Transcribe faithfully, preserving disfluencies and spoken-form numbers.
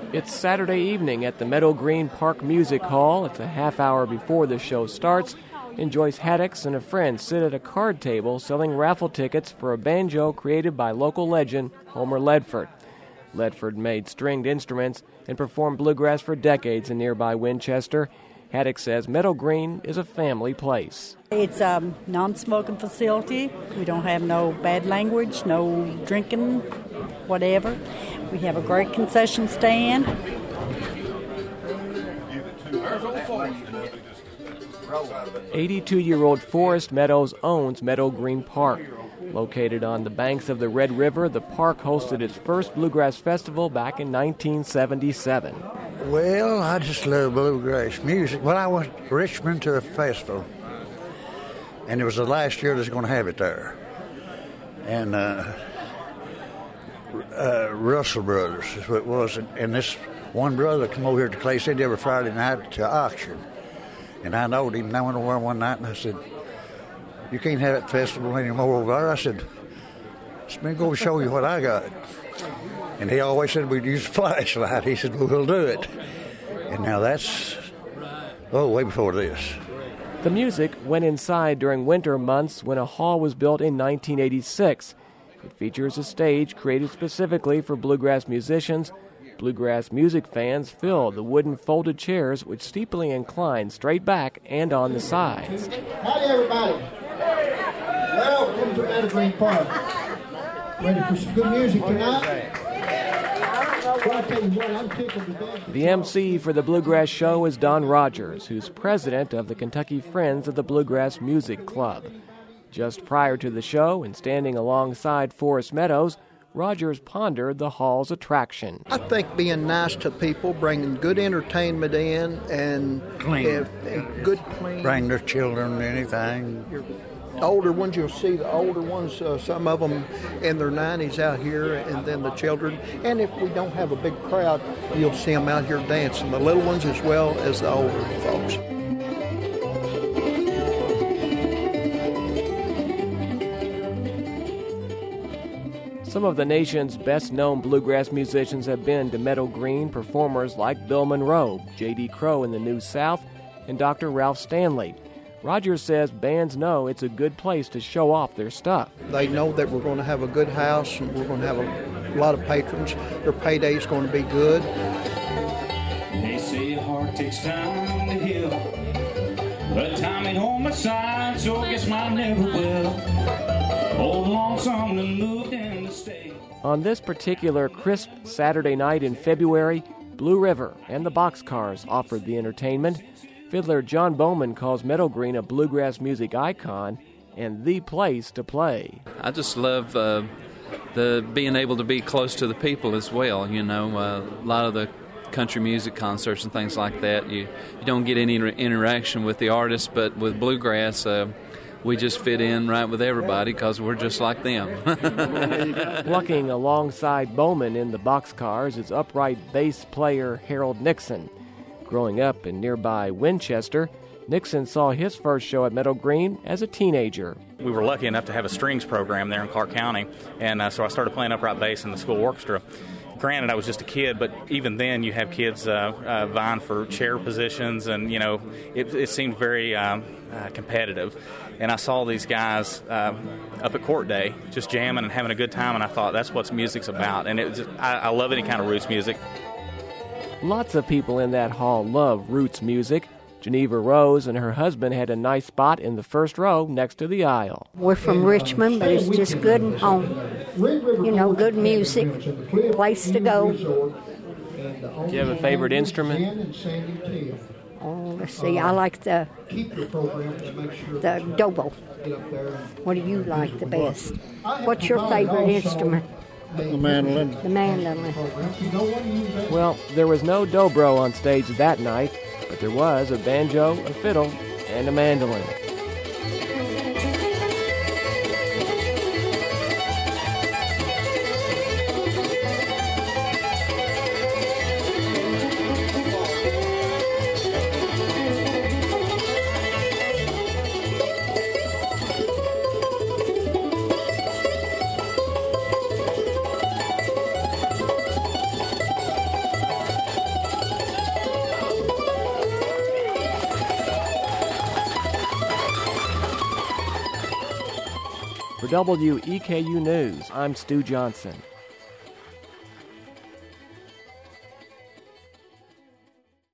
It's Saturday evening at the Meadow Green Park Music Hall. It's a half hour before the show starts, and Joyce Haddix and a friend sit at a card table selling raffle tickets for a banjo created by local legend Homer Ledford. Ledford made stringed instruments and performed bluegrass for decades in nearby Winchester. Haddix says Meadow Green is a family place. It's a non-smoking facility. We don't have no bad language, no drinking, whatever. We have a great concession stand. eighty-two-year-old Forest Meadows owns Meadow Green Park. Located on the banks of the Red River, the park hosted its first bluegrass festival back in nineteen seventy-seven. Well, I just love bluegrass music. Well, I went to Richmond to a festival, and it was the last year they was going to have it there. And uh, uh, Russell Brothers is what it was. And, and this one brother come over here to Clay City every Friday night to auction. And I knowed him, and I went over one night, and I said, "You can't have that festival anymore over there." I said, "Let me go show you what I got." And he always said we'd use a flashlight. He said, "Well, we'll do it." And now that's, oh, way before this. The music went inside during winter months when a hall was built in nineteen eighty-six. It features a stage created specifically for bluegrass musicians. Bluegrass music fans fill the wooden folded chairs, which steeply incline straight back and on the sides. Howdy, everybody. Welcome to Meadow Green Park. Ready for some good music tonight? Well, I tell you what, I'm tickled to death. The M C for the Bluegrass Show is Don Rogers, who's president of the Kentucky Friends of the Bluegrass Music Club. Just prior to the show and standing alongside Forest Meadows, Rogers pondered the hall's attraction. I think being nice to people, bringing good entertainment in, and clean, and, and good clean. Bring their children, anything. Your older ones, you'll see the older ones, uh, some of them in their nineties out here, and then the children. And if we don't have a big crowd, you'll see them out here dancing, the little ones as well as the older folks. Some of the nation's best-known bluegrass musicians have been to Meadow Green, performers like Bill Monroe, J D Crowe in the New South, and Doctor Ralph Stanley. Rogers says bands know it's a good place to show off their stuff. They know that we're going to have a good house and we're going to have a lot of patrons. Their payday is going to be good. They say a heart takes time to heal, but time ain't on my side, so I guess mine never will. Old lonesome and moved in to stay. On this particular crisp Saturday night in February, Blue River and the Boxcars offered the entertainment. Fiddler John Bowman calls Meadow Green a bluegrass music icon and the place to play. I just love uh, the being able to be close to the people as well. You know, uh, a lot of the country music concerts and things like that, you, you don't get any inter- interaction with the artists, but with bluegrass, uh, we just fit in right with everybody because we're just like them. Walking alongside Bowman in the Boxcars is upright bass player Harold Nixon. Growing up in nearby Winchester, Nixon saw his first show at Meadow Green as a teenager. We were lucky enough to have a strings program there in Clark County, and uh, so I started playing upright bass in the school orchestra. Granted, I was just a kid, but even then you have kids uh, uh, vying for chair positions, and, you know, it, it seemed very um, uh, competitive. And I saw these guys uh, up at court day just jamming and having a good time, and I thought that's what music's about. And it just, I, I love any kind of roots music. Lots of people in that hall love roots music. Geneva Rose and her husband had a nice spot in the first row next to the aisle. We're from Richmond, but it's just good and home. You know, good music, place to go. Do you have a favorite instrument? Oh, let's see, I like the, the dobro. What do you like the best? What's your favorite instrument? The mandolin. The mandolin. Well, there was no dobro on stage that night, but there was a banjo, a fiddle, and a mandolin. For W E K U News, I'm Stu Johnson.